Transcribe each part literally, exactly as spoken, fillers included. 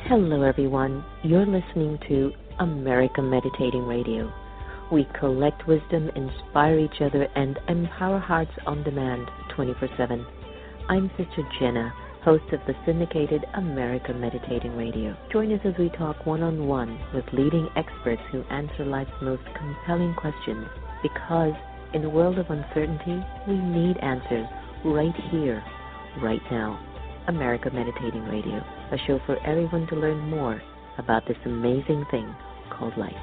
Hello, everyone. You're listening to America Meditating Radio. We collect wisdom, inspire each other, and empower hearts on demand twenty-four seven. I'm Sister Jenna, host of the syndicated America Meditating Radio. Join us as we talk one-on-one with leading experts who answer life's most compelling questions, because in a world of uncertainty, we need answers right here, right now. America Meditating Radio, a show for everyone to learn more about this amazing thing called life.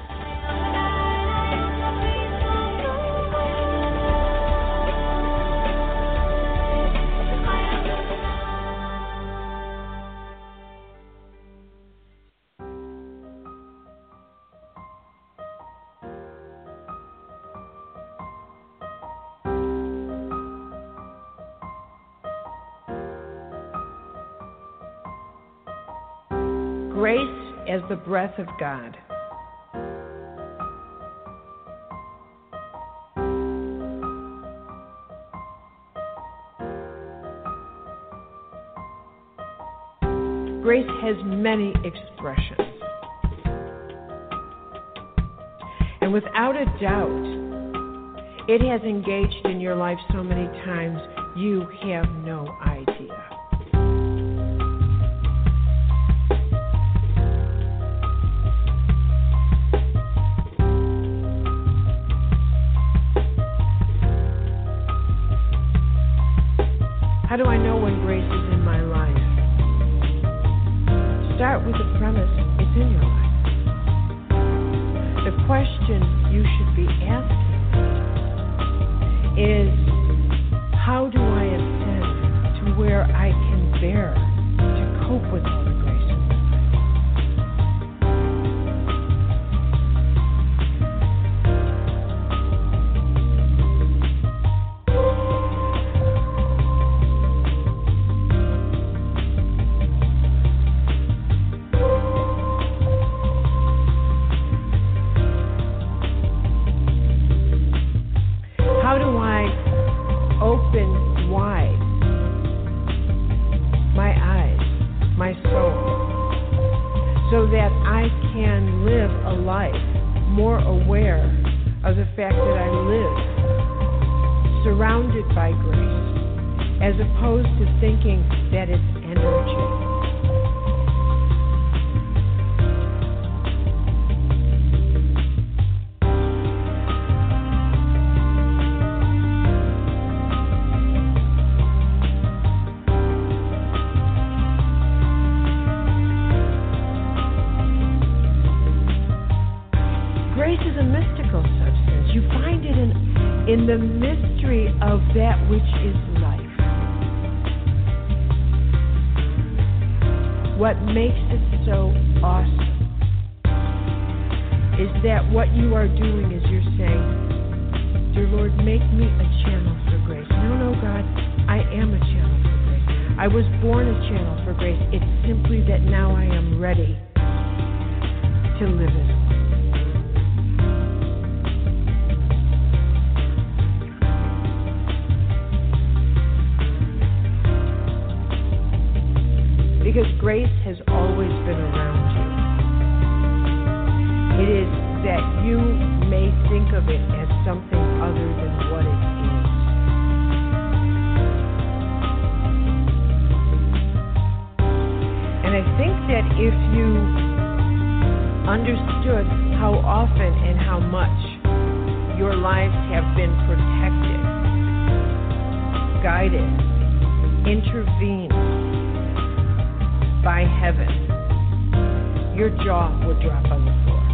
Grace as the breath of God. Grace has many expressions. And without a doubt, it has engaged in your life so many times you have no idea. How do I know when grace is in my life? Start with the premise, it's in your life. The question you should be asking is, how do I ascend to where I can bear to cope with all the grace in my life? Thinking that it's energy. Grace is a mystical substance. You find it in, in the mystery of that which is life. What makes it so awesome is that what you are doing is you're saying, dear Lord, make me a channel for grace. No, no, God, I am a channel for grace. I was born a channel for grace. It's simply that now I am ready to live as one. Because grace has always been around you. It is that you may think of it as something other than what it is. And I think that if you understood how often and how much your lives have been protected, guided, intervened by heaven, your jaw would drop on the floor.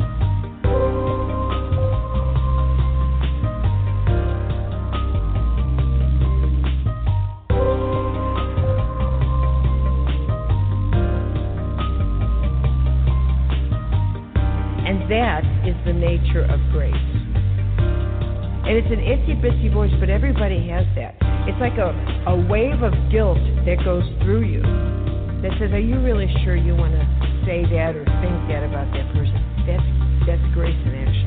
And that is the nature of grace. And it's an itsy-bitsy voice, but everybody has that. It's like a, a wave of guilt that goes through you that says, are you really sure you want to say that or think that about that person? That's, that's grace in action.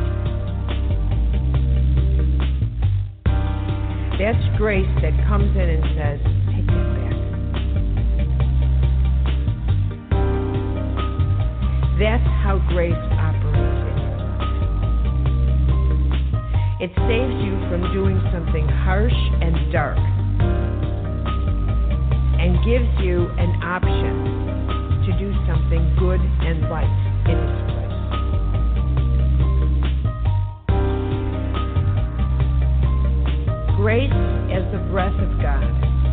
That's grace that comes in and says, take that back. harsh and dark, and gives you an option to do something good and right in its place. Grace as the breath of God.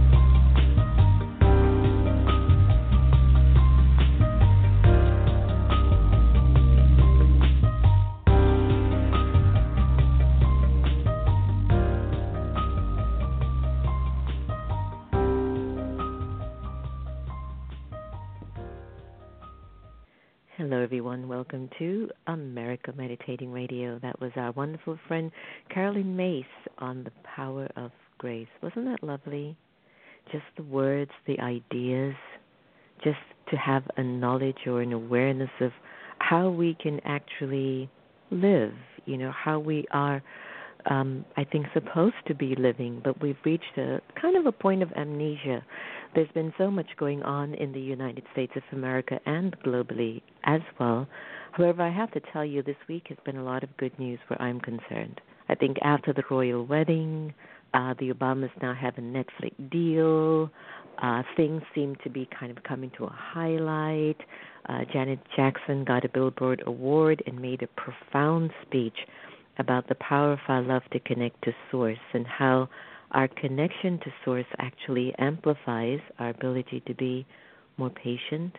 Hello, everyone. Welcome to America Meditating Radio. That was our wonderful friend Carolyn Mace on the power of grace. Wasn't that lovely? Just the words, the ideas, just to have a knowledge or an awareness of how we can actually live, you know, how we are, um, I think, supposed to be living, but we've reached a kind of a point of amnesia. There's been so much going on in the United States of America and globally as well. However, I have to tell you, this week has been a lot of good news where I'm concerned. I think after the royal wedding, uh, the Obamas now have a Netflix deal. Uh, things seem to be kind of coming to a highlight. Uh, Janet Jackson got a Billboard Award and made a profound speech about the power of our love to connect to Source and how our connection to Source actually amplifies our ability to be more patient,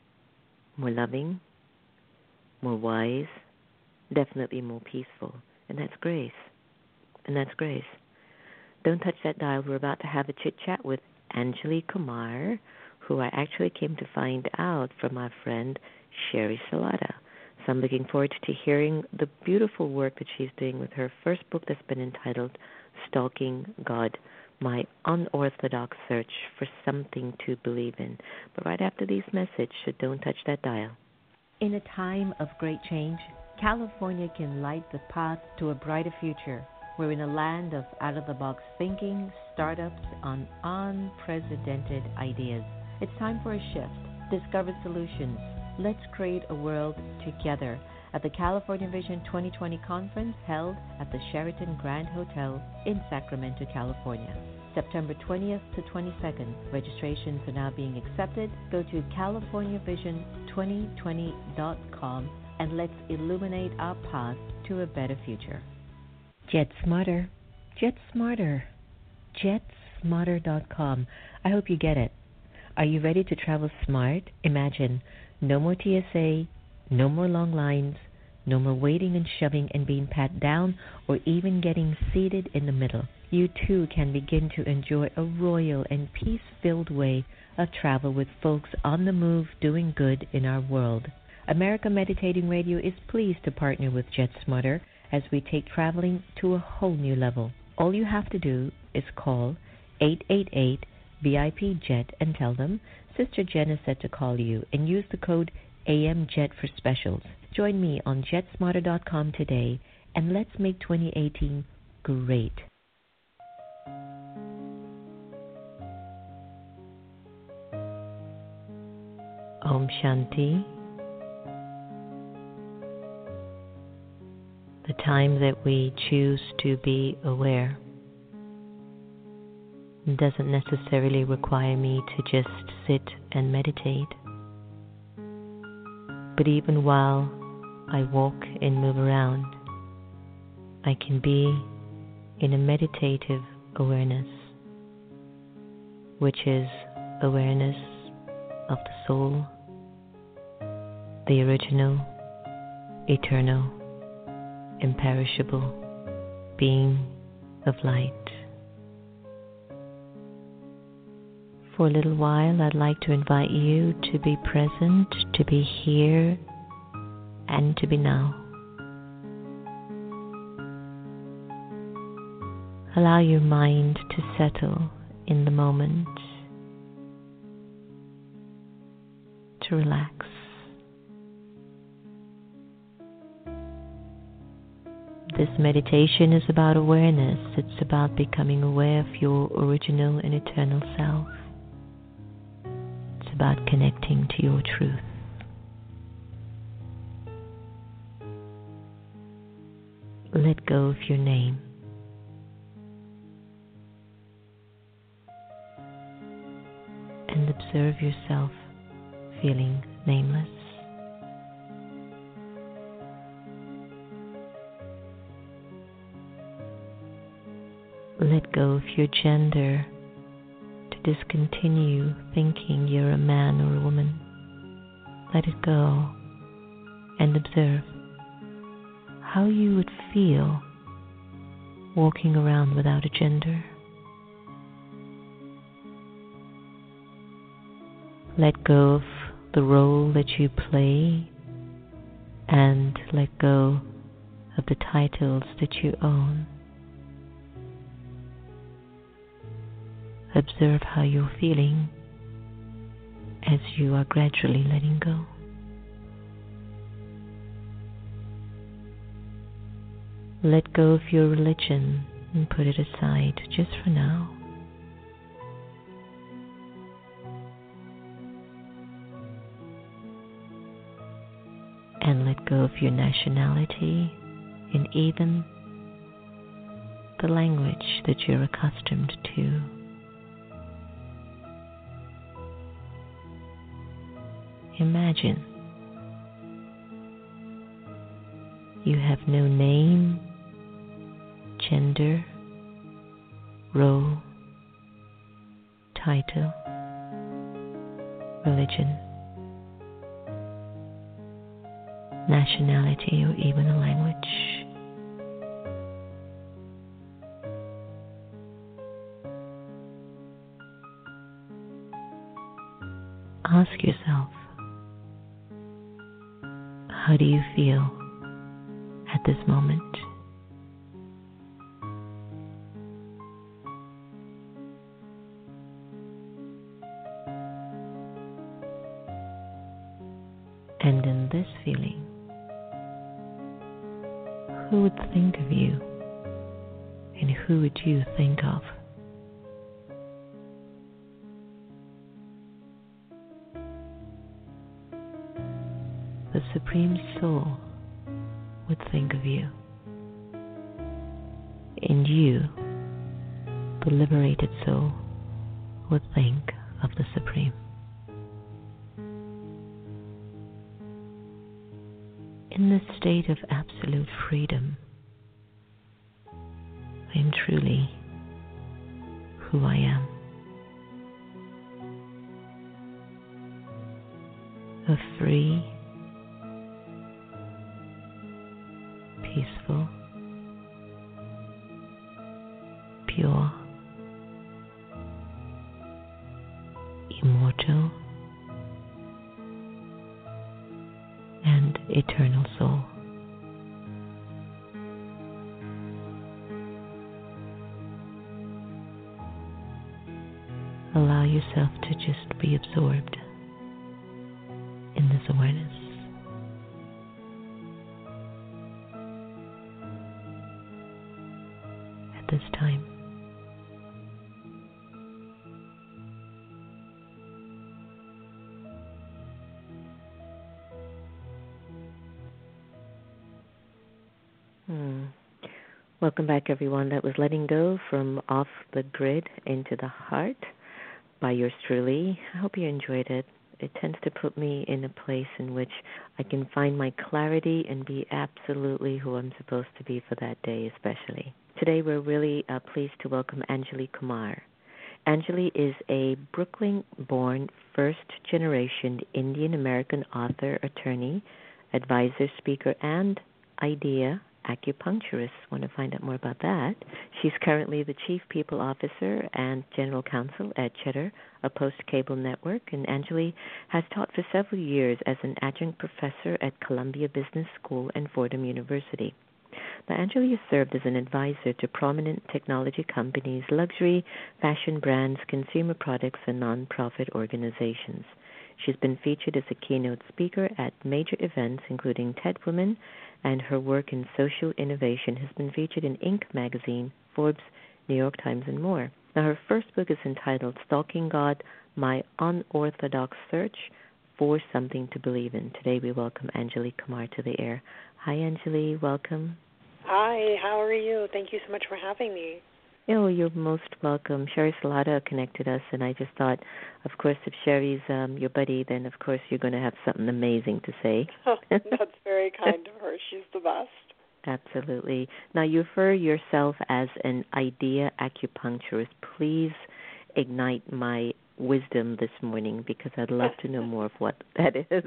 more loving, more wise, definitely more peaceful. And that's grace. And that's grace. Don't touch that dial. We're about to have a chit-chat with Anjali Kumar, who I actually came to find out from my friend Sherry Salata. So I'm looking forward to hearing the beautiful work that she's doing with her first book that's been entitled Stalking God, My Unorthodox Search for Something to Believe in. But right after these messages, so don't touch that dial. In a time of great change, California can light the path to a brighter future. We're in a land of out-of-the-box thinking, startups on unprecedented ideas. It's time for a shift. Discover solutions. Let's create a world together at the California Vision twenty twenty conference held at the Sheraton Grand Hotel in Sacramento, California. September twentieth to twenty-second. Registrations are now being accepted. Go to california vision twenty twenty dot com and let's illuminate our path to a better future. Jet Smarter. Jet Smarter. jet smarter dot com. I hope you get it. Are you ready to travel smart? Imagine no more T S A, no more long lines, no more waiting and shoving and being pat down or even getting seated in the middle. You too can begin to enjoy a royal and peace-filled way of travel with folks on the move doing good in our world. America Meditating Radio is pleased to partner with Jet Smarter as we take traveling to a whole new level. All you have to do is call eight eight eight V I P Jet and tell them Sister Jenna said to call you and use the code A M Jet for specials. Join me on jet smarter dot com today and let's make twenty eighteen great. Om Shanti. The time that we choose to be aware doesn't necessarily require me to just sit and meditate. But even while I walk and move around, I can be in a meditative awareness, which is awareness of the soul, the original, eternal, imperishable being of light. For a little while, I'd like to invite you to be present, to be here, and to be now. Allow your mind to settle in the moment, to relax. This meditation is about awareness. It's about becoming aware of your original and eternal self. It's about connecting to your truth. Let go of your name. observe yourself feeling nameless. Let go of your gender to discontinue thinking you're a man or a woman. Let it go and observe how you would feel walking around without a gender. Let go of the role that you play and let go of the titles that you own. Observe how you're feeling as you are gradually letting go. Let go of your religion and put it aside just for now. And let go of your nationality and even the language that you're accustomed to. Imagine you have no name, gender, role, title, religion, nationality, or even a language. Ask yourself, how do you feel at this moment? And in this feeling, who would think of you and who would you think of? The Supreme Soul would think of you, and you, the liberated soul, would think of the Supreme. In this state of absolute freedom, I am truly who I am. A free, peaceful, pure, immortal, and eternal soul. Allow yourself to just be absorbed in this awareness. At this time. Hmm. Welcome back, everyone. That was Letting Go from Off the Grid into the Heart by yours truly. I hope you enjoyed it. It tends to put me in a place in which I can find my clarity and be absolutely who I'm supposed to be for that day, especially. Today, we're really uh, pleased to welcome Anjali Kumar. Anjali is a Brooklyn-born, first-generation Indian-American author, attorney, advisor, speaker, and idea acupuncturist. Want to find out more about that? She's currently the Chief People Officer and General Counsel at Cheddar, a post-cable network, and Anjali has taught for several years as an adjunct professor at Columbia Business School and Fordham University. Now, Anjali has served as an advisor to prominent technology companies, luxury, fashion brands, consumer products, and nonprofit organizations. She's been featured as a keynote speaker at major events, including TED Women, and her work in social innovation has been featured in Inc magazine, Forbes, New York Times, and more. Now, her first book is entitled Stalking God, My Unorthodox Search for Something to Believe in. Today, we welcome Anjali Kumar to the air. Hi, Anjali. Welcome. Hi. How are you? Thank you so much for having me. Oh, you're most welcome. Sherry Salata connected us, and I just thought, of course, if Sherry's um, your buddy, then of course you're going to have something amazing to say. Oh, that's very kind of her. She's the best. Absolutely. Now, you refer yourself as an idea acupuncturist. Please ignite my wisdom this morning, because I'd love to know more of what that is.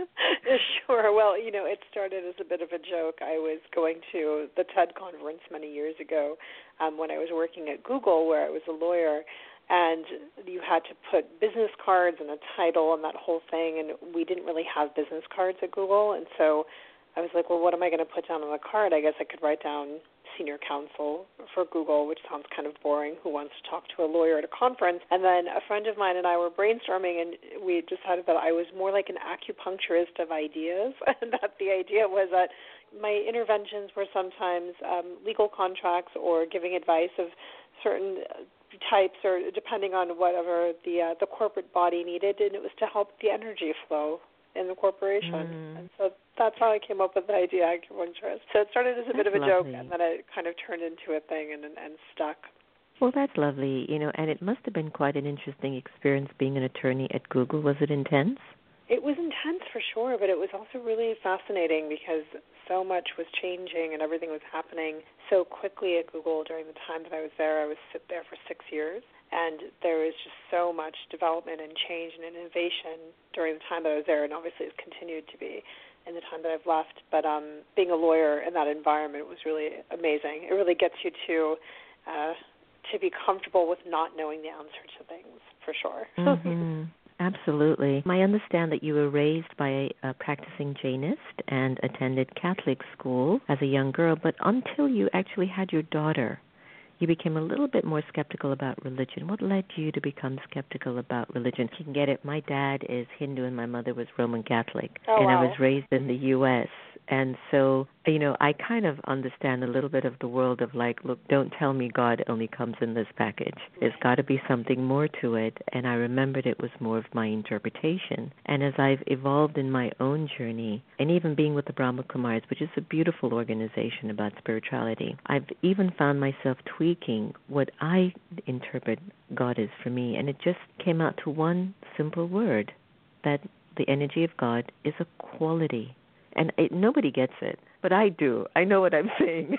Sure. Well, you know, it started as a bit of a joke. I was going to the TED conference many years ago um, when I was working at Google, where I was a lawyer, and you had to put business cards and a title and that whole thing, and we didn't really have business cards at Google, and so I was like, well, what am I going to put down on the card? I guess I could write down senior counsel for Google, which sounds kind of boring. Who wants to talk to a lawyer at a conference? And then a friend of mine and I were brainstorming, and we decided that I was more like an acupuncturist of ideas, and that the idea was that my interventions were sometimes um, legal contracts or giving advice of certain types, or depending on whatever the uh, the corporate body needed, and it was to help the energy flow in the corporation. Mm. And so that's how I came up with the idea acupuncturist. So it started as a that's bit of a lovely. joke, and then it kind of turned into a thing and, and stuck. Well, that's lovely. You know, and it must have been quite an interesting experience being an attorney at Google. Was it intense? It was intense for sure, but it was also really fascinating because so much was changing and everything was happening so quickly at Google during the time that I was there. I was there for six years. And there was just so much development and change and innovation during the time that I was there, and obviously it's continued to be in the time that I've left. But um, being a lawyer in that environment was really amazing. It really gets you to uh, to be comfortable with not knowing the answer to things, for sure. Mm-hmm. Absolutely. I understand that you were raised by a, a practicing Jainist and attended Catholic school as a young girl, but until you actually had your daughter, you became a little bit more skeptical about religion. What led you to become skeptical about religion? You can get it. My dad is Hindu and my mother was Roman Catholic. Oh, and wow. I was raised in the U S And so, you know, I kind of understand a little bit of the world of like, look, don't tell me God only comes in this package. There's got to be something more to it. And I remembered it was more of my interpretation. And as I've evolved in my own journey, and even being with the Brahma Kumaris, which is a beautiful organization about spirituality, I've even found myself tweaking what I interpret God is for me. And it just came out to one simple word, that the energy of God is a quality. And it, nobody gets it, but I do. I know what I'm saying.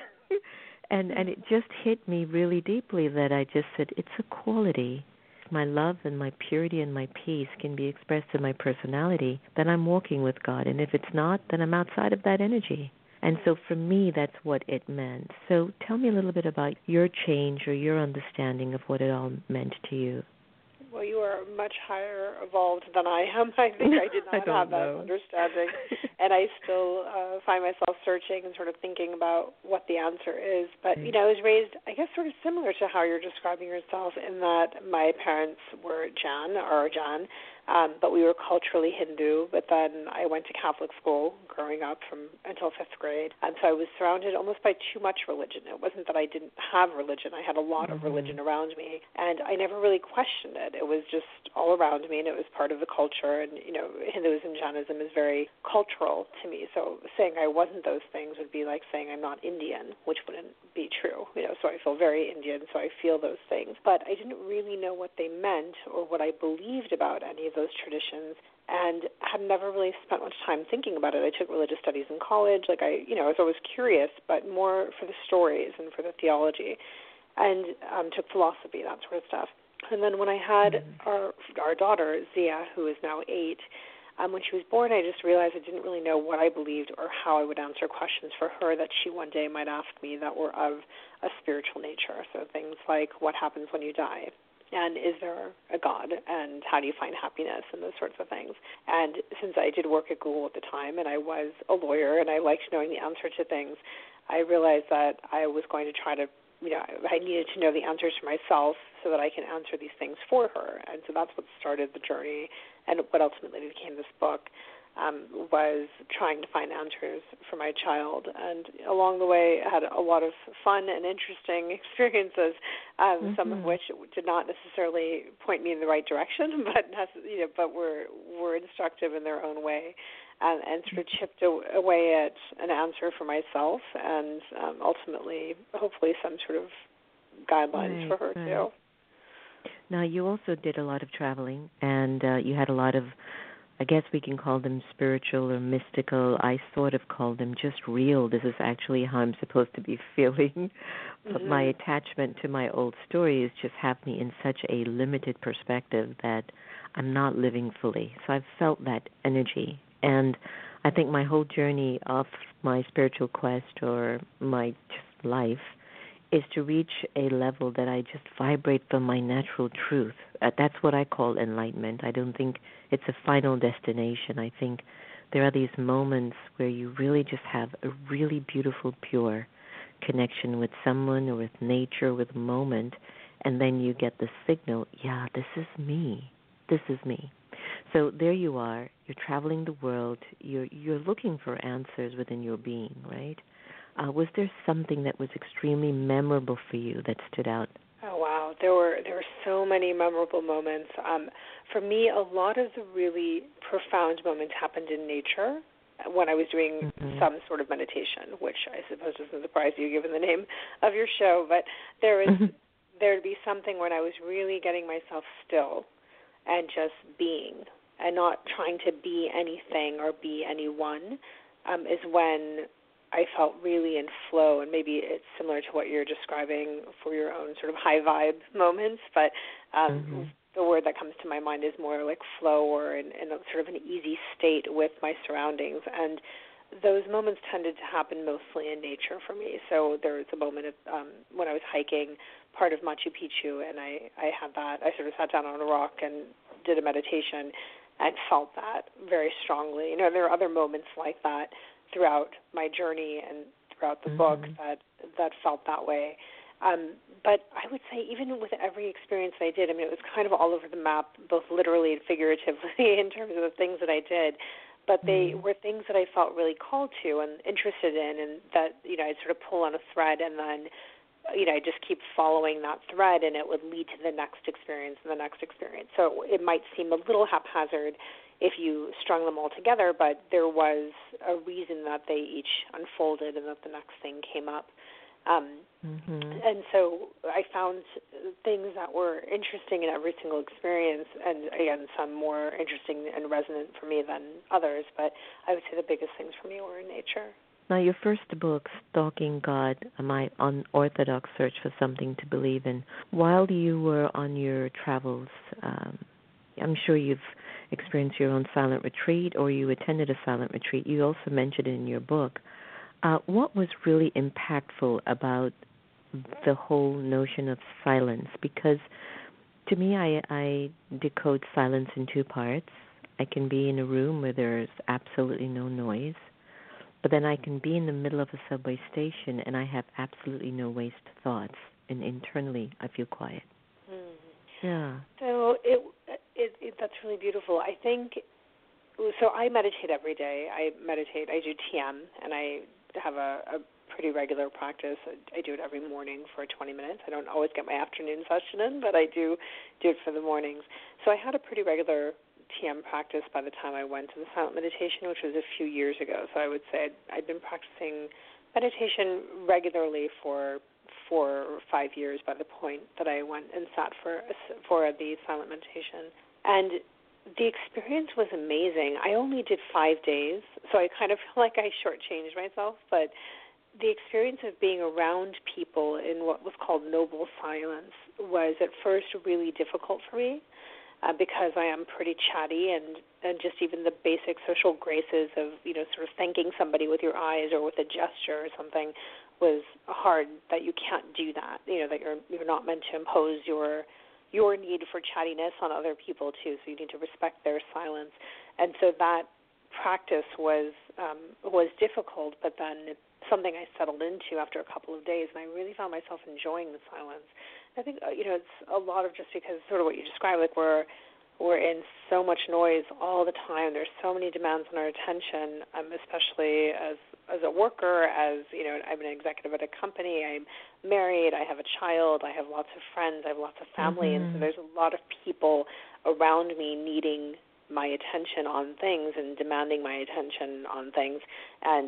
and and it just hit me really deeply that I just said, it's a quality. My love and my purity and my peace can be expressed in my personality, then I'm walking with God. And if it's not, then I'm outside of that energy. And so for me, that's what it meant. So tell me a little bit about your change or your understanding of what it all meant to you. Well, you are much higher evolved than I am. I think I did not I have that know. understanding. And I still uh, find myself searching and sort of thinking about what the answer is. But, you know, I was raised, I guess, sort of similar to how you're describing yourself, in that my parents were Jain, or Jain, um, but we were culturally Hindu. But then I went to Catholic school growing up from until fifth grade. And so I was surrounded almost by too much religion. It wasn't that I didn't have religion. I had a lot mm-hmm. of religion around me, and I never really questioned it. It was just all around me, and it was part of the culture. And, you know, Hinduism, Jainism is very cultural to me. So saying I wasn't those things would be like saying I'm not Indian, which wouldn't be true. You know, so I feel very Indian, so I feel those things. But I didn't really know what they meant or what I believed about any of those traditions, and had never really spent much time thinking about it. I took religious studies in college. Like I, you know, I was always curious, but more for the stories and for the theology, and um, took philosophy, that sort of stuff. And then when I had mm-hmm. our our daughter, Zia, who is now eight, um, when she was born, I just realized I didn't really know what I believed or how I would answer questions for her that she one day might ask me that were of a spiritual nature. So things like, what happens when you die? And is there a God? And how do you find happiness? And those sorts of things. And since I did work at Google at the time, and I was a lawyer, and I liked knowing the answer to things, I realized that I was going to try to, you know, I needed to know the answers for myself so that I can answer these things for her. And so that's what started the journey, and what ultimately became this book. Um, was trying to find answers for my child. And along the way, I had a lot of fun and interesting experiences, um, mm-hmm. some of which did not necessarily point me in the right direction, but you know, but were were instructive in their own way, and, and sort of chipped away at an answer for myself, and um, ultimately, hopefully, some sort of guidelines right, for her right. too. Now, you also did a lot of traveling, and uh, you had a lot of, I guess we can call them spiritual or mystical. I sort of call them just real. This is actually how I'm supposed to be feeling. But Mm-hmm. my attachment to my old stories just have me in such a limited perspective that I'm not living fully. So I've felt that energy. And I think my whole journey of my spiritual quest or my just life is to reach a level that I just vibrate from my natural truth. Uh, that's what I call enlightenment. I don't think it's a final destination. I think there are these moments where you really just have a really beautiful, pure connection with someone or with nature, with a moment, and then you get the signal, yeah, this is me. This is me. So there you are. You're traveling the world. You're you're looking for answers within your being, right? Uh, was there something that was extremely memorable for you that stood out? Oh wow, there were there were so many memorable moments. Um, for me, a lot of the really profound moments happened in nature when I was doing mm-hmm. some sort of meditation, which I suppose doesn't surprise you given the name of your show. But there was mm-hmm. there would be something when I was really getting myself still and just being, and not trying to be anything or be anyone, um, is when I felt really in flow, and maybe it's similar to what you're describing for your own sort of high vibe moments, but um, mm-hmm. the word that comes to my mind is more like flow, or in, in a sort of an easy state with my surroundings. And those moments tended to happen mostly in nature for me. So there was a moment of, um, when I was hiking part of Machu Picchu, and I, I had that, I sort of sat down on a rock and did a meditation and felt that very strongly. You know, there are other moments like that throughout my journey and throughout the mm-hmm. book that that felt that way. Um, but I would say even with every experience I did, I mean, it was kind of all over the map, both literally and figuratively in terms of the things that I did. But they mm-hmm. were things that I felt really called to and interested in, and that, you know, I'd sort of pull on a thread and then, you know, I just keep following that thread, and it would lead to the next experience and the next experience. So it might seem a little haphazard if you strung them all together, but there was a reason that they each unfolded and that the next thing came up. Um, mm-hmm. And so I found things that were interesting in every single experience, and again, some more interesting and resonant for me than others, but I would say the biggest things for me were in nature. Now, your first book, Stalking God, My Unorthodox Search for Something to Believe in, while you were on your travels, um, I'm sure you've experienced your own silent retreat, or you attended a silent retreat. You also mentioned it in your book. Uh, what was really impactful about the whole notion of silence? Because to me, I, I decode silence in two parts. I can be in a room where there's absolutely no noise, but then I can be in the middle of a subway station and I have absolutely no waste thoughts, and internally I feel quiet. Mm. Yeah. So it, it, it that's really beautiful. I think, so I meditate every day. I meditate, I do T M, and I have a, a pretty regular practice. I, I do it every morning for twenty minutes. I don't always get my afternoon session in, but I do do it for the mornings. So I had a pretty regular T M practice by the time I went to the silent meditation, which was a few years ago. So I would say I'd, I'd been practicing meditation regularly for four or five years by the point that I went and sat for for the silent meditation. And the experience was amazing. I only did five days, so I kind of feel like I shortchanged myself, but the experience of being around people in what was called noble silence was at first really difficult for me. Uh, because I am pretty chatty, and, and just even the basic social graces of, you know, sort of thanking somebody with your eyes or with a gesture or something was hard, that you can't do that, you know, that you're you're not meant to impose your your need for chattiness on other people, too, so you need to respect their silence. And so that practice was um, was difficult, but then it's something I settled into after a couple of days, and I really found myself enjoying the silence. I think, you know, it's a lot of just because sort of what you described, like we're we're in so much noise all the time. There's so many demands on our attention, um, especially as as a worker, as, you know, I'm an executive at a company, I'm married, I have a child, I have lots of friends, I have lots of family, mm-hmm. and so there's a lot of people around me needing my attention on things and demanding my attention on things. And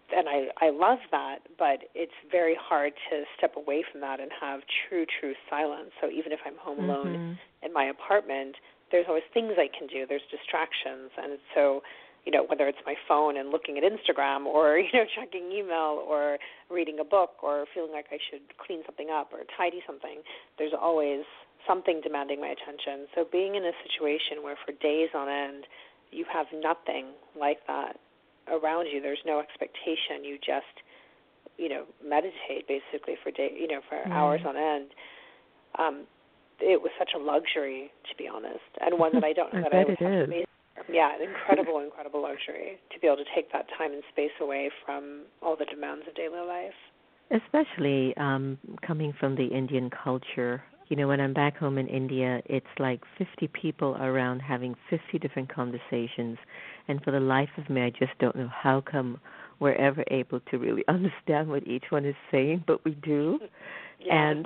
and I, I love that, but it's very hard to step away from that and have true, true silence. So even if I'm home mm-hmm. alone in my apartment, there's always things I can do. There's distractions. And so, you know, whether it's my phone and looking at Instagram or, you know, checking email or reading a book or feeling like I should clean something up or tidy something, there's always something demanding my attention. So being in a situation where for days on end you have nothing like that around you, there's no expectation, you just, you know, meditate basically for day, you know, for mm. hours on end. Um, it was such a luxury, to be honest, and one that I don't know I that bet I would it have is. to make. Yeah, an incredible, incredible luxury to be able to take that time and space away from all the demands of daily life. Especially um, coming from the Indian culture. You know, when I'm back home in India, it's like fifty people around having fifty different conversations. And for the life of me, I just don't know how come we're ever able to really understand what each one is saying, but we do. Yeah. And,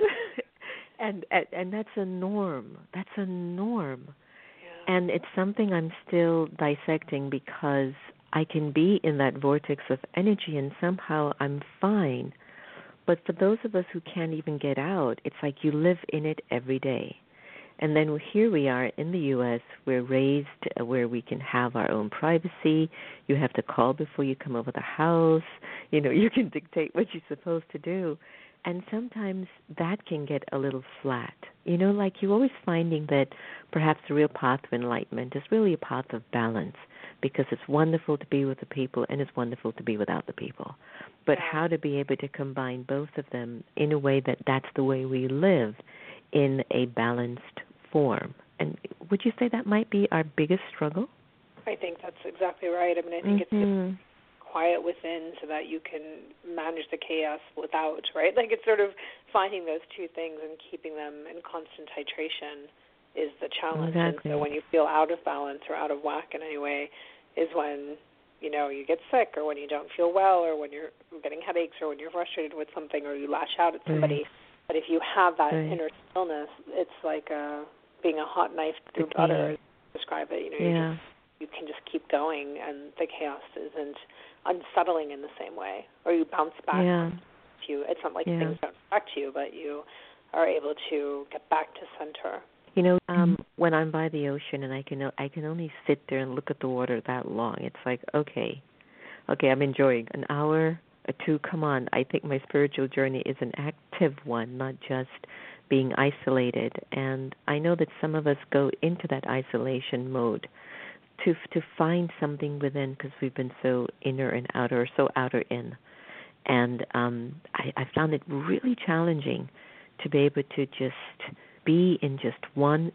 and and and that's a norm. That's a norm. Yeah. And it's something I'm still dissecting because I can be in that vortex of energy and somehow I'm fine. But for those of us who can't even get out, it's like you live in it every day. And then here we are in the U S, we're raised where we can have our own privacy. You have to call before you come over the house. You know, you can dictate what you're supposed to do. And sometimes that can get a little flat. You know, like you're always finding that perhaps the real path to enlightenment is really a path of balance, because it's wonderful to be with the people and it's wonderful to be without the people. But yeah. how to be able to combine both of them in a way that that's the way we live in a balanced form. And would you say that might be our biggest struggle? I think that's exactly right. I mean, I think mm-hmm. it's just quiet within so that you can manage the chaos without, right? Like it's sort of finding those two things and keeping them in constant titration is the challenge. Exactly. And so when you feel out of balance or out of whack in any way is when, you know, you get sick or when you don't feel well or when you're getting headaches or when you're frustrated with something or you lash out at somebody. Right. But if you have that right. inner stillness, it's like a, being a hot knife through the butter, describe it. You know, yeah. you, just, you can just keep going and the chaos isn't unsettling in the same way. Or you bounce back yeah. to you. It's not like yeah. things don't affect you, but you are able to get back to center. You know, um, when I'm by the ocean and I can I can only sit there and look at the water that long, it's like, okay, okay, I'm enjoying an hour or two. Come on, I think my spiritual journey is an active one, not just being isolated. And I know that some of us go into that isolation mode to to find something within because we've been so inner and outer, or so outer in. And um, I, I found it really challenging to be able to just be in just one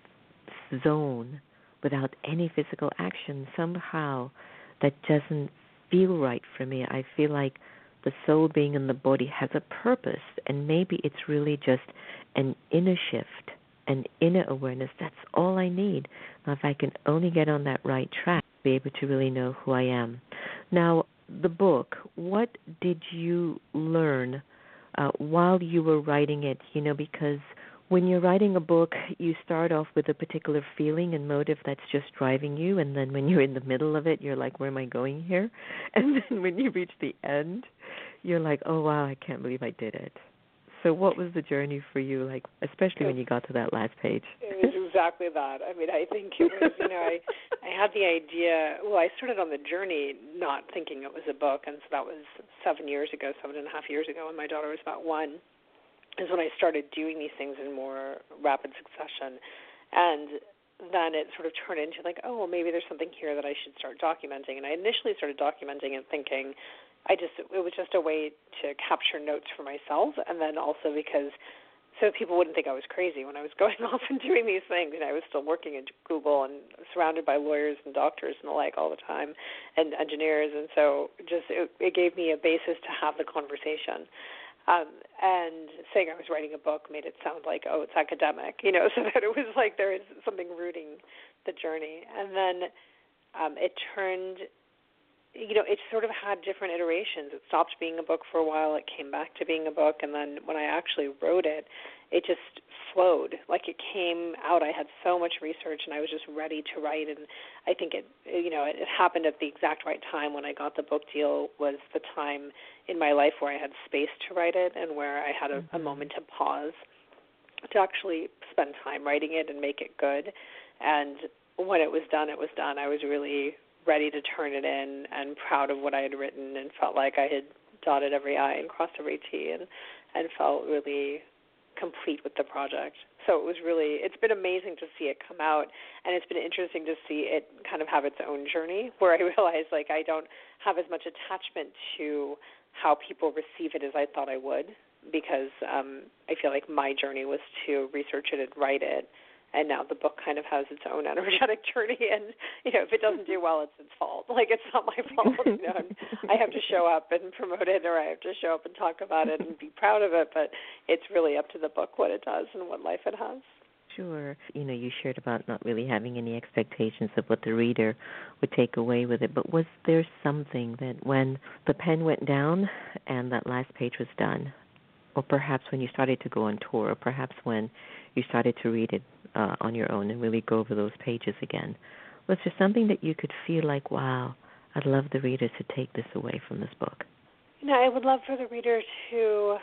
zone without any physical action. Somehow that doesn't feel right for me. I feel like the soul being in the body has a purpose, and maybe it's really just an inner shift, an inner awareness. That's all I need. Now, if I can only get on that right track, be able to really know who I am. Now, the book, what did you learn uh, while you were writing it? You know, because when you're writing a book, you start off with a particular feeling and motive that's just driving you, and then when you're in the middle of it, you're like, where am I going here? And then when you reach the end, you're like, oh, wow, I can't believe I did it. So what was the journey for you, like, especially when you got to that last page? It was exactly that. I mean, I think it was, you know, I, I had the idea, well, I started on the journey not thinking it was a book, and so that was seven years ago, seven and a half years ago when my daughter was about one. Is when I started doing these things in more rapid succession. And then it sort of turned into like, oh, well, maybe there's something here that I should start documenting. And I initially started documenting and thinking I just it was just a way to capture notes for myself, and then also because so people wouldn't think I was crazy when I was going off and doing these things. And I was still working at Google and surrounded by lawyers and doctors and the like all the time, and engineers. And so just it, it gave me a basis to have the conversation. Um, and saying I was writing a book made it sound like, oh, it's academic, you know, so that it was like there is something rooting the journey. And then um, it turned, you know, it sort of had different iterations. It stopped being a book for a while. It came back to being a book. And then when I actually wrote it, it just flowed. Like, it came out. I had so much research, and I was just ready to write. And I think it, you know, it, it happened at the exact right time. When I got the book deal was the time in my life where I had space to write it and where I had a, mm-hmm. a moment to pause to actually spend time writing it and make it good. And when it was done, it was done. I was really ready to turn it in and proud of what I had written and felt like I had dotted every I and crossed every T and, and felt really complete with the project. So it was really, it's been amazing to see it come out, and it's been interesting to see it kind of have its own journey where I realized, like, I don't have as much attachment to how people receive it as I thought I would, because um, I feel like my journey was to research it and write it, and now the book kind of has its own energetic journey, and, you know, if it doesn't do well, it's its fault. Like, it's not my fault. You know, I have to show up and promote it, or I have to show up and talk about it and be proud of it, but it's really up to the book what it does and what life it has. Sure. You know, you shared about not really having any expectations of what the reader would take away with it, but was there something that when the pen went down and that last page was done, or perhaps when you started to go on tour, or perhaps when you started to read it uh, on your own and really go over those pages again, was there something that you could feel like, wow, I'd love the reader to take this away from this book? You know, I would love for the reader to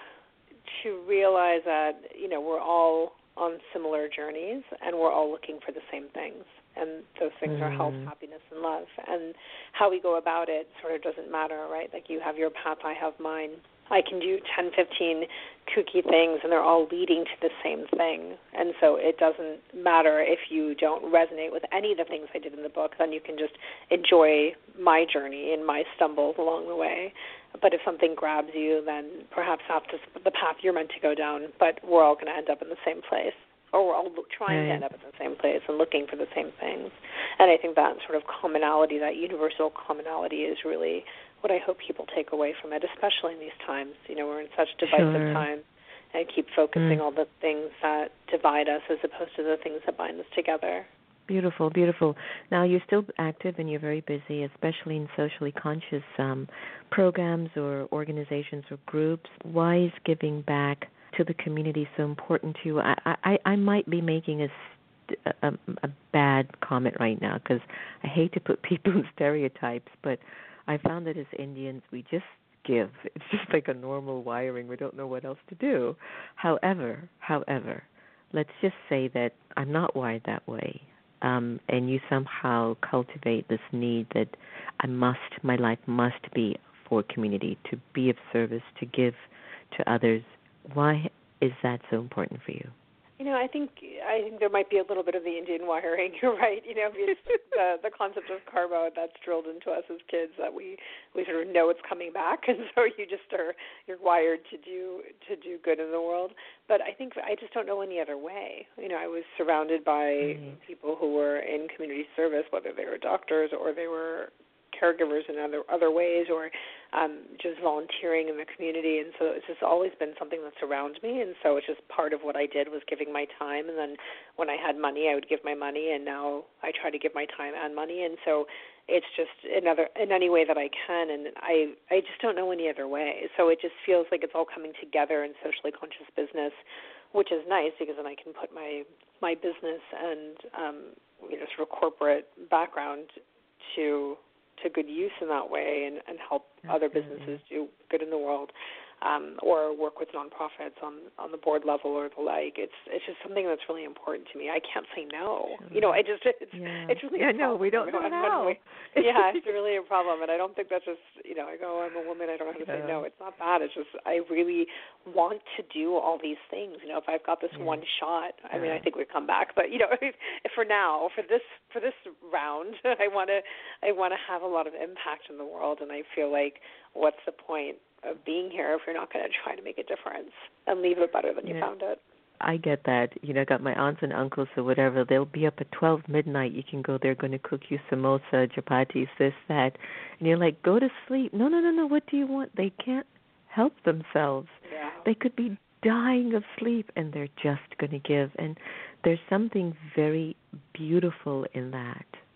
to realize that, you know, we're all on similar journeys and we're all looking for the same things. And those things mm. are health, happiness, and love. And how we go about it sort of doesn't matter, right? Like, you have your path, I have mine. I can do ten, fifteen kooky things, and they're all leading to the same thing. And so it doesn't matter if you don't resonate with any of the things I did in the book, then you can just enjoy my journey and my stumbles along the way. But if something grabs you, then perhaps that's the path you're meant to go down, but we're all going to end up in the same place. Or we're all trying right. to end up in the same place and looking for the same things. And I think that sort of commonality, that universal commonality, is really what I hope people take away from it, especially in these times. You know, we're in such divisive sure. times, and keep focusing mm. on the things that divide us as opposed to the things that bind us together. Beautiful, beautiful. Now, you're still active and you're very busy, especially in socially conscious um, programs or organizations or groups. Why is giving back to the community so important to you? I, I, I might be making a, a, a bad comment right now because I hate to put people in stereotypes, but I found that as Indians, we just give. It's just like a normal wiring. We don't know what else to do. However, however, let's just say that I'm not wired that way, um, and you somehow cultivate this need that I must, my life must be for community, to be of service, to give to others. Why is that so important for you? You know, I think I think there might be a little bit of the Indian wiring. You're right. You know, it's the the concept of karma that's drilled into us as kids, that we, we sort of know it's coming back, and so you just are you're wired to do to do good in the world. But I think I just don't know any other way. You know, I was surrounded by mm-hmm. people who were in community service, whether they were doctors or they were caregivers in other other ways, or um, just volunteering in the community. And so it's just always been something that's around me, and so it's just part of what I did was giving my time. And then when I had money, I would give my money, and now I try to give my time and money. And so it's just another in any way that I can, and I, I just don't know any other way. So it just feels like it's all coming together in socially conscious business, which is nice because then I can put my my business and um, you know, sort of corporate background to to good use in that way, and, and help Absolutely. Other businesses do good in the world, um, or work with nonprofits on, on the board level or the like. It's it's just something that's really important to me. I can't say no. You know, I just it's yeah. it's really yeah, a no, we don't know how. yeah, it's really a problem, and I don't think that's just, you know, I go, I'm a woman, I don't know how to yeah. say no. It's not that. It's just I really want to do all these things. You know, if I've got this yeah. one shot, I yeah. mean, I think we'd come back. But you know, if, if for now, for this for this round, I want to I want to have a lot of impact in the world, and I feel like, what's the point of being here if you're not going to try to make a difference and leave it better than you yeah. found it? I get that. You know, I got my aunts and uncles or whatever. They'll be up at twelve midnight. You can go. They're going to cook you samosa, chapatis, this, that. And you're like, go to sleep. No, no, no, no. What do you want? They can't help themselves. Yeah. They could be dying of sleep, and they're just going to give. And there's something very beautiful in that.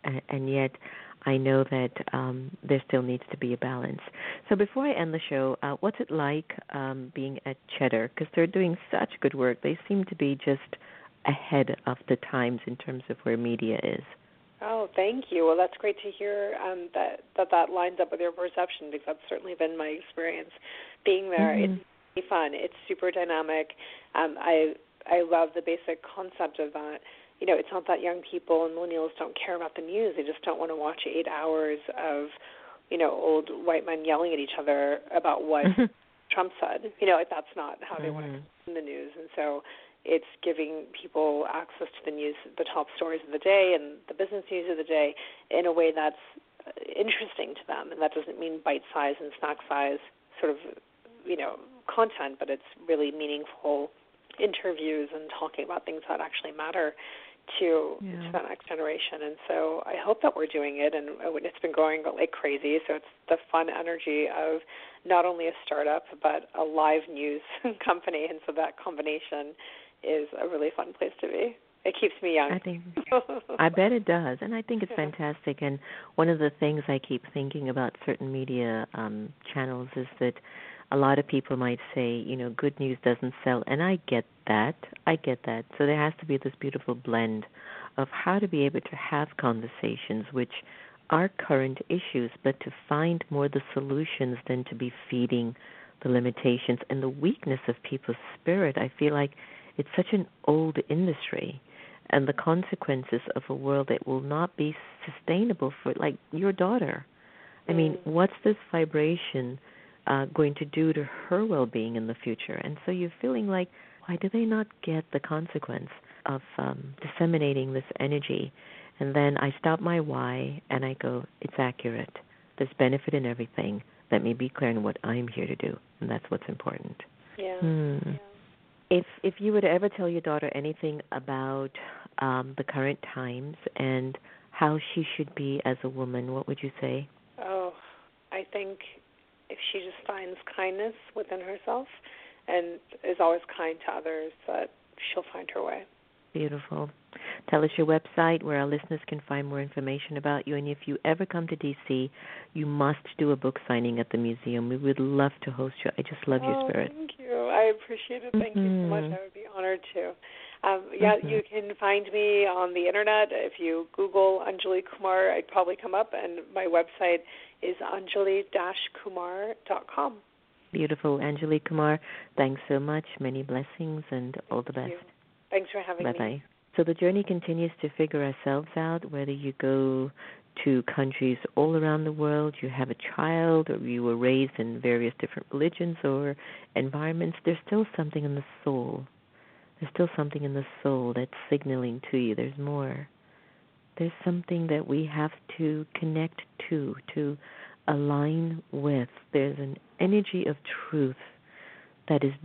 and, and yet I know that um, there still needs to be a balance. So before I end the show, uh, what's it like um, being at Cheddar? Because they're doing such good work. They seem to be just ahead of the times in terms of where media is. Oh, thank you. Well, that's great to hear um, that, that that lines up with your perception, because that's certainly been my experience being there. Mm-hmm. It's really fun. It's super dynamic. Um, I I love the basic concept of that. You know, it's not that young people and millennials don't care about the news. They just don't want to watch eight hours of, you know, old white men yelling at each other about what Trump said. You know, like, that's not how they mm-hmm. want to consume the news. And so it's giving people access to the news, the top stories of the day and the business news of the day in a way that's interesting to them. And that doesn't mean bite-size and snack-size sort of, you know, content, but it's really meaningful interviews and talking about things that actually matter to, yeah. to that next generation. And so I hope that we're doing it, and it's been growing like crazy. So it's the fun energy of not only a startup, but a live news company. And so that combination is a really fun place to be. It keeps me young. I think, I bet it does, and I think it's yeah. fantastic. And one of the things I keep thinking about certain media um, channels is that a lot of people might say, you know, good news doesn't sell, and I get that. I get that. So there has to be this beautiful blend of how to be able to have conversations which are current issues, but to find more the solutions than to be feeding the limitations and the weakness of people's spirit. I feel like it's such an old industry, and the consequences of a world that will not be sustainable for, like, your daughter. I mean, what's this vibration uh, going to do to her well-being in the future? And so you're feeling like, why do they not get the consequence of um, disseminating this energy? And then I stop my why, and I go, it's accurate. There's benefit in everything. Let me be clear on what I'm here to do, and that's what's important. Yeah. Hmm. yeah. If if you were to ever tell your daughter anything about um, the current times and how she should be as a woman, what would you say? Oh, I think if she just finds kindness within herself and is always kind to others, that she'll find her way. Beautiful. Tell us your website where our listeners can find more information about you. And if you ever come to D C, you must do a book signing at the museum. We would love to host you. I just love oh, your spirit. Thank you. I appreciate it. Thank mm-hmm. you so much. I would be honored to. Um, yeah, mm-hmm. you can find me on the Internet. If you Google Anjali Kumar, I'd probably come up. And my website is anjali dash kumar dot com. Beautiful. Anjali Kumar, thanks so much. Many blessings and all the best. You. Thanks for having Bye-bye. me. So the journey continues to figure ourselves out, whether you go to countries all around the world, you have a child, or you were raised in various different religions or environments, there's still something in the soul. There's still something in the soul that's signaling to you there's more. There's something that we have to connect to, to align with. There's an energy of truth that is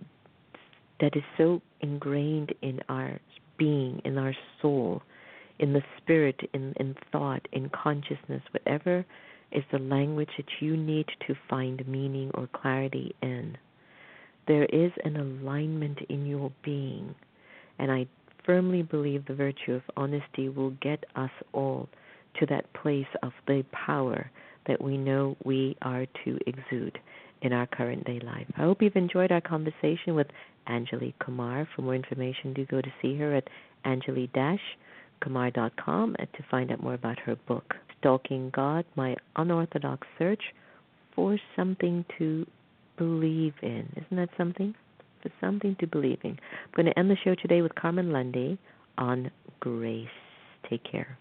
that is so ingrained in our being, in our soul, in the spirit, in, in thought, in consciousness, whatever is the language that you need to find meaning or clarity in. There is an alignment in your being, and I firmly believe the virtue of honesty will get us all to that place of the power that we know we are to exude in our current day life. I hope you've enjoyed our conversation with Anjali Kumar. For more information, do go to see her at anjali dash kumar dot com and to find out more about her book, Stalking God, My Unorthodox Search for Something to Believe in. Isn't that something? For something to believe in. I'm going to end the show today with Carmen Lundy on Grace. Take care.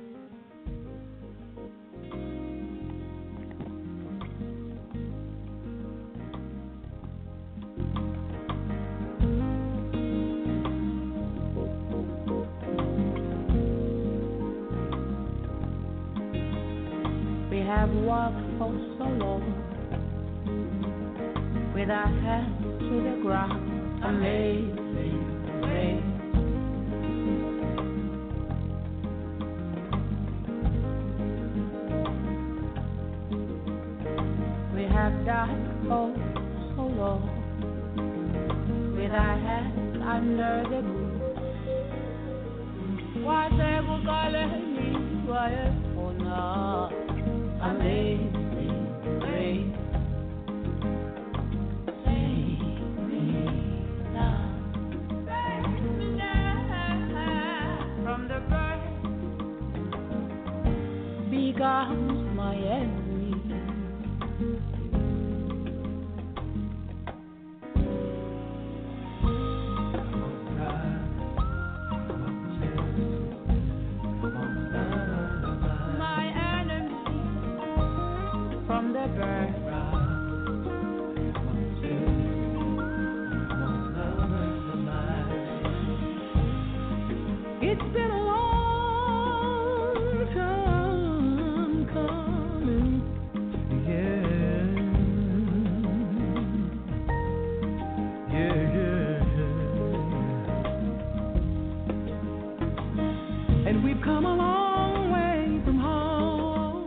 Have walked for so long with our hands to the ground, amazing grace. We have done oh so long with our hands under the roof. Whatever God let me, whatever. becomes my enemy. My enemy from the birth. It's been a long time coming, yeah, yeah, yeah. And we've come a long way from home,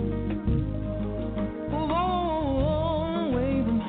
a long way from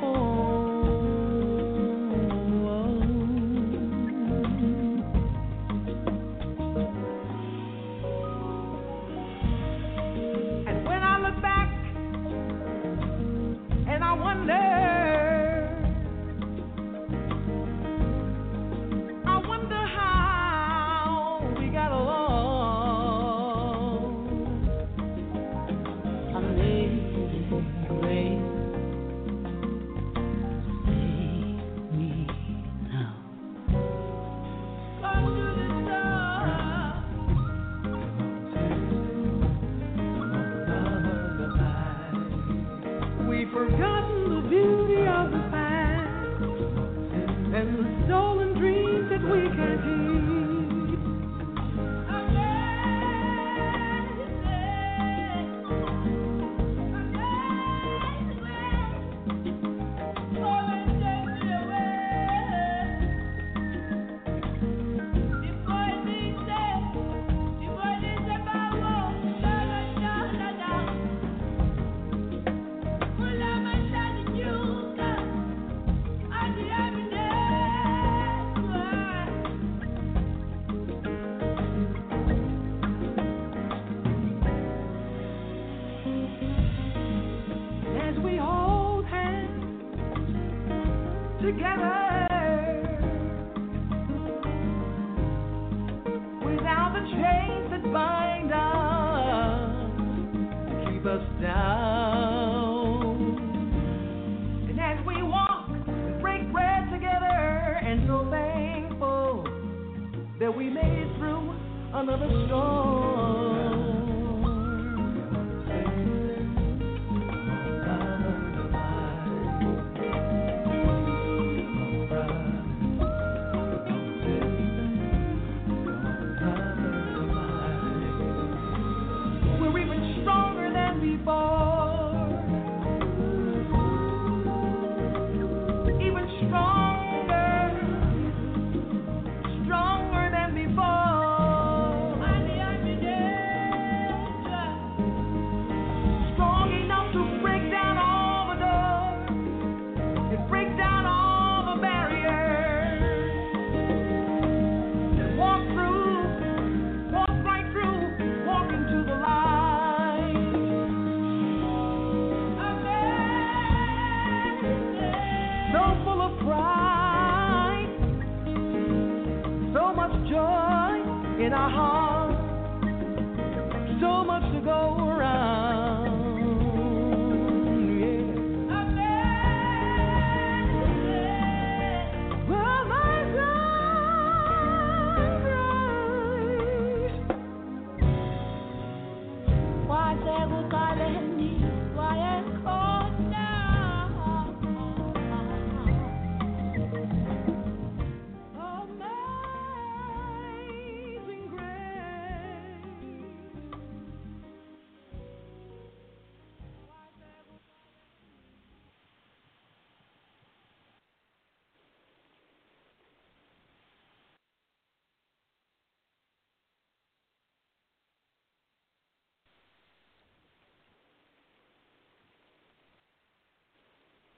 We're even stronger than before.